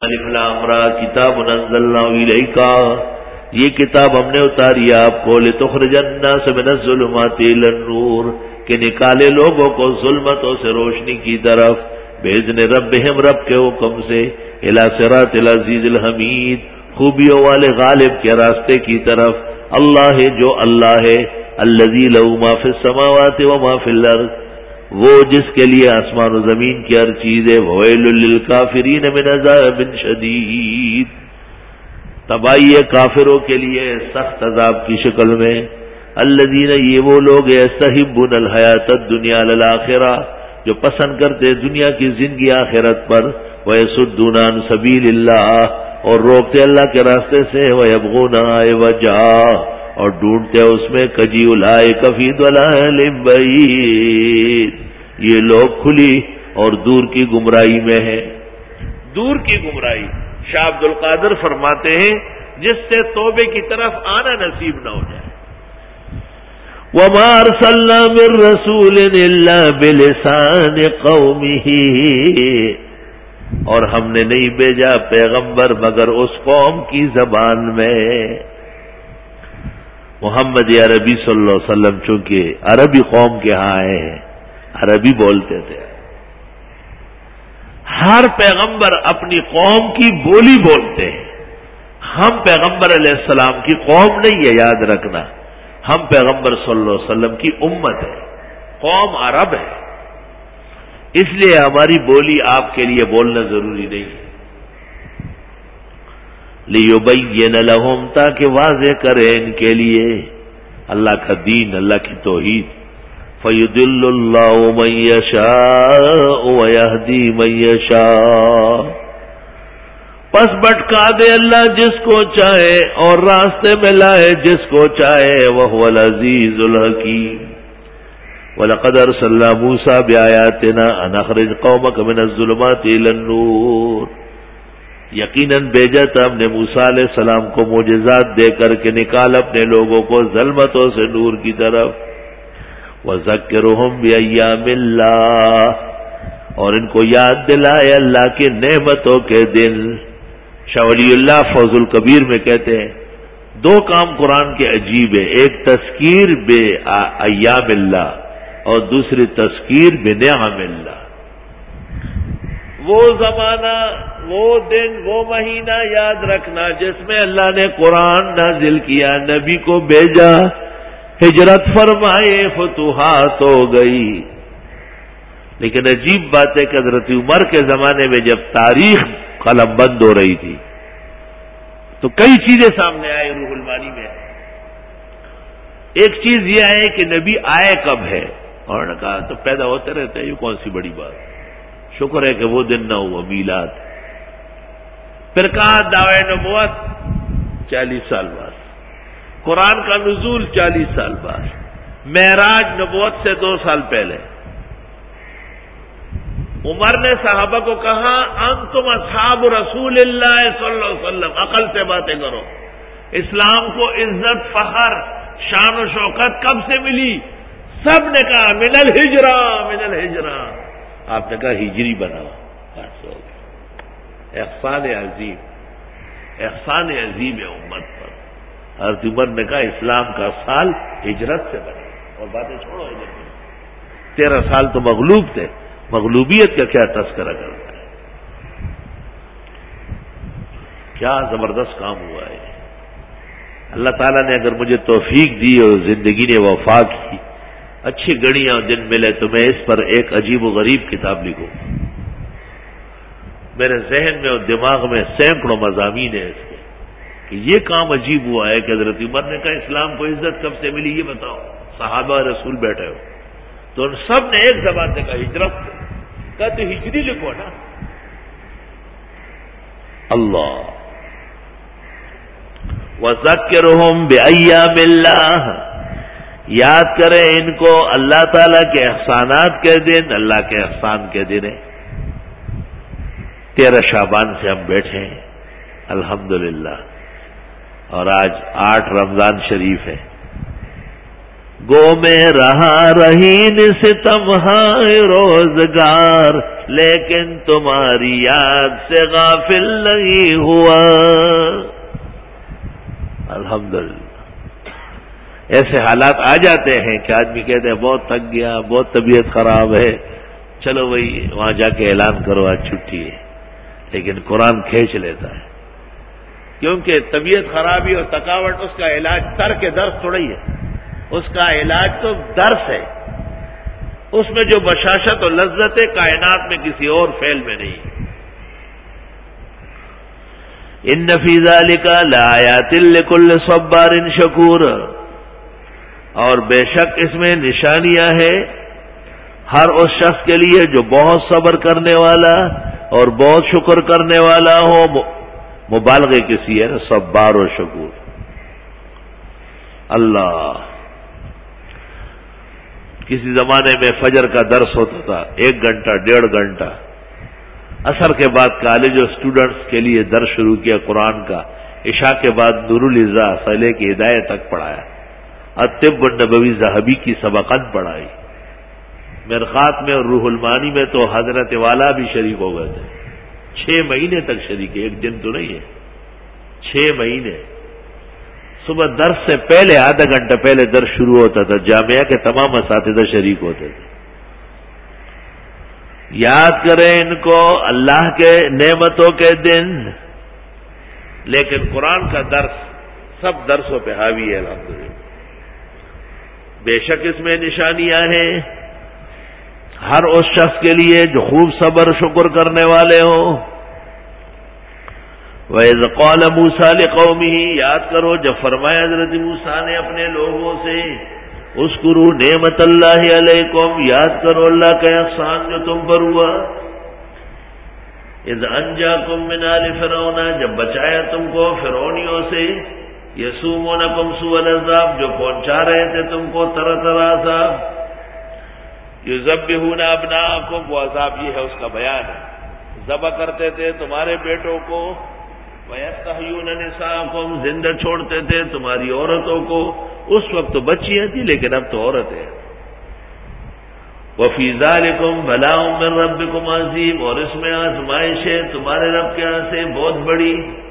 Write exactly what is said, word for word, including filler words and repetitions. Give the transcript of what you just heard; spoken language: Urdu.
الف لام را کتاب انزلناه الیک، یہ کتاب ہم نے اتاری آپ کو لتخرج الناس من الظلمات الى النور، کہ نکالے لوگوں کو ظلمتوں سے روشنی کی طرف، باذن ربہم رب کے حکم سے، الی صراط العزیز الحمید، خوبیوں والے غالب کے راستے کی طرف، اللہ جو اللہ ہے، الذی لہ ما فی السماوات و ما فی الارض، وہ جس کے لیے آسمان و زمین کی ہر چیز ہے، وویل للکافرین من عذاب شدید، تباہی ہے کافروں کے لیے سخت عذاب کی شکل میں، الذین یہ وہ لوگ یستحبون الحیات الدنیا علی الآخرہ، جو پسند کرتے دنیا کی زندگی آخرت پر، ویصدون عن سبیل اللہ، اور روکتے اللہ کے راستے سے، ویبغونہا عوجا، اور ڈھونڈتے اس میں کجی، اولئک فی ضلال بعید، یہ لوگ کھلی اور دور کی گمراہی میں ہیں، دور کی گمراہی۔ شاہ عبد القادر فرماتے ہیں جس سے توبے کی طرف آنا نصیب نہ ہو جائے، وَمَا أَرْسَلْنَا مِن رَّسُولٍ إِلَّا بِلِسَانِ قَوْمِهِ، اور ہم نے نہیں بھیجا پیغمبر مگر اس قوم کی زبان میں۔ محمد عربی صلی اللہ علیہ وسلم چونکہ عربی قوم کے ہاں آئے ہیں، عربی بولتے تھے، ہر پیغمبر اپنی قوم کی بولی بولتے ہیں، ہم پیغمبر علیہ السلام کی قوم نہیں ہے، یاد رکھنا، ہم پیغمبر صلی اللہ علیہ وسلم کی امت ہے، قوم عرب ہے، اس لیے ہماری بولی آپ کے لیے بولنا ضروری نہیں ہے۔ لِيُبَيِّنَ لَهُمْ، تاکہ واضح کرے ان کے لیے اللہ کا دین، اللہ کی توحید۔ فَيُضِلُّ اللَّهُ مَن يَشَاءُ وَيَهْدِي مَن يَشَاءُ، پس بھٹکا دے اللہ جس کو چاہے اور راستے میں لائے جس کو چاہے، وَهُوَ الْعَزِيزُ الْحَكِيمُ۔ وَلَقَدْ أَرْسَلْنَا مُوسَىٰ بِآيَاتِنَا أَنْ أَخْرِجْ قَوْمَكَ مِنَ الظُّلُمَاتِ إِلَى النُّورِ، یقیناً بھیجا تھا ہم نے موسیٰ علیہ السلام کو معجزات دے کر کے نکال اپنے لوگوں کو ظلمتوں سے نور کی طرف، وَذَكِّرْهُمْ بِأَيَّامِ اللَّهِ، اور ان کو یاد دلائے اللہ کی نعمتوں کے دن۔ شاہ ولی اللہ فوز الکبیر میں کہتے ہیں دو کام قرآن کے عجیب ہے، ایک تذکیر بے ایام اللہ اور دوسری تذکیر بے نعم اللہ۔ وہ زمانہ، وہ دن، وہ مہینہ یاد رکھنا جس میں اللہ نے قرآن نازل کیا، نبی کو بھیجا، ہجرت فرمائے، فتوحات ہو گئی۔ لیکن عجیب بات ہے کہ حضرت عمر کے زمانے میں جب تاریخ قلم بند ہو رہی تھی تو کئی چیزیں سامنے آئے روح المانی میں۔ ایک چیز یہ ہے کہ نبی آئے کب ہے، اور نے کہا تو پیدا ہوتے رہتے ہیں، یہ کون سی بڑی بات، شکر ہے کہ وہ دن نہ ہوا میلاد۔ پھر کہا دعوی نبوت چالیس سال بعد، قرآن کا نزول چالیس سال بعد، معراج نبوت سے دو سال پہلے۔ عمر نے صحابہ کو کہا انتم اصحاب رسول اللہ صلی اللہ علیہ وسلم، عقل سے باتیں کرو، اسلام کو عزت، فخر، شان و شوکت کب سے ملی؟ سب نے کہا من الہجرہ، من الہجرہ۔ آپ نے کہا ہجری بناؤ، بس ہو گیا۔ احسان عظیم، احسان عظیم ہے امت پر۔ حضرت عمر نے کہا اسلام کا سال ہجرت سے بنا، اور باتیں چھوڑو ہجرت میں، تیرہ سال تو مغلوب تھے، مغلوبیت کا کیا تذکرہ کرتا ہے؟ کیا زبردست کام ہوا ہے۔ اللہ تعالیٰ نے اگر مجھے توفیق دی اور زندگی نے وفا کی، اچھی گھڑیاں دن ملے تو میں اس پر ایک عجیب و غریب کتاب لکھوں۔ میرے ذہن میں اور دماغ میں سینکڑوں مضامین ہیں اس کے، کہ یہ کام عجیب ہوا ہے کہ حضرت عمر نے کہا اسلام کو عزت کب سے ملی، یہ بتاؤ۔ صحابہ رسول بیٹھے ہو تو ان سب نے ایک زبان سے کہا ہجرت سے، کہا تو ہجری لکھو نا۔ اللہ وَذَكِّرْهُمْ بِأَيَّامِ اللَّهِ، یاد کریں ان کو اللہ تعالیٰ کے احسانات کے دن، اللہ کے احسان کے دن ہے۔ تیرہ شعبان سے ہم بیٹھے ہیں الحمدللہ، اور آج آٹھ رمضان شریف ہے۔ گو میں رہا رہین ستم ہائے روزگار، لیکن تمہاری یاد سے غافل نہیں ہوا. الحمدللہ. ایسے حالات آ جاتے ہیں کہ آدمی کہتے ہیں بہت تھک گیا، بہت طبیعت خراب ہے، چلو بھائی وہاں جا کے اعلان کرو آج چھٹی ہے، لیکن قرآن کھینچ لیتا ہے. کیونکہ طبیعت خرابی اور تھکاوٹ اس کا علاج ترک درس تھوڑا ہی ہے، اس کا علاج تو درس ہے. اس میں جو بشاشت اور لذت ہے کائنات میں کسی اور فعل میں نہیں. ان فی ذلک لآیات لکل صبار شکور. اور بے شک اس میں نشانیاں ہیں ہر اس شخص کے لیے جو بہت صبر کرنے والا اور بہت شکر کرنے والا ہو. مبالغے کسی ہے نا، صبار و شکور. اللہ، کسی زمانے میں فجر کا درس ہوتا تھا ایک گھنٹہ ڈیڑھ گھنٹہ. عصر کے بعد کالج اور اسٹوڈنٹس کے لیے درس شروع کیا قرآن کا. عشاء کے بعد نور الاضاء صالح کی ہدایت تک پڑھایا. الطب النبوی ذہبی کی سبقت پڑھائی. مرقات میں اور روح المعانی میں تو حضرت والا بھی شریک ہو گئے تھے. چھ مہینے تک شریک ہے، ایک دن تو نہیں ہے، چھ مہینے. صبح درس سے پہلے آدھا گھنٹہ پہلے درس شروع ہوتا تھا، جامعہ کے تمام اساتذہ شریک ہوتے تھے. یاد کریں ان کو اللہ کے نعمتوں کے دن. لیکن قرآن کا درس سب درسوں پہ حاوی ہے الحمدللہ. بے شک اس میں نشانیاں ہیں ہر اس شخص کے لیے جو خوب صبر شکر کرنے والے ہوں. وَإِذْ قَالَ مُوسَىٰ لِقَوْمِهِ. یاد کرو جب فرمایا حضرت موسیٰ نے اپنے لوگوں سے، اذکروا نعمت اللہ علیکم، یاد کرو اللہ کا احسان جو تم پر ہوا. اذ انجاکم من آل فرعون، جب بچایا تم کو فرعونیوں سے. یسومونکم سوء العذاب، جو پہنچا رہے تھے تم کو طرح طرح عذاب. یذبحون ابناءکم، وہ عذاب یہ ہے اس کا بیان ہے. ذبح کرتے تھے تمہارے بیٹوں کو. وَيَسْتَحْيُونَ نِسَاءَكُمْ، زندہ چھوڑتے تھے تمہاری عورتوں کو. اس وقت تو بچیاں تھیں لیکن اب تو عورتیں. وَفِي ذَلِكُمْ بَلَاءٌ مِّن رَّبِّكُمْ عَظِيمٌ، اور اس میں آزمائش ہے تمہارے رب کے ہاں سے بہت بڑی.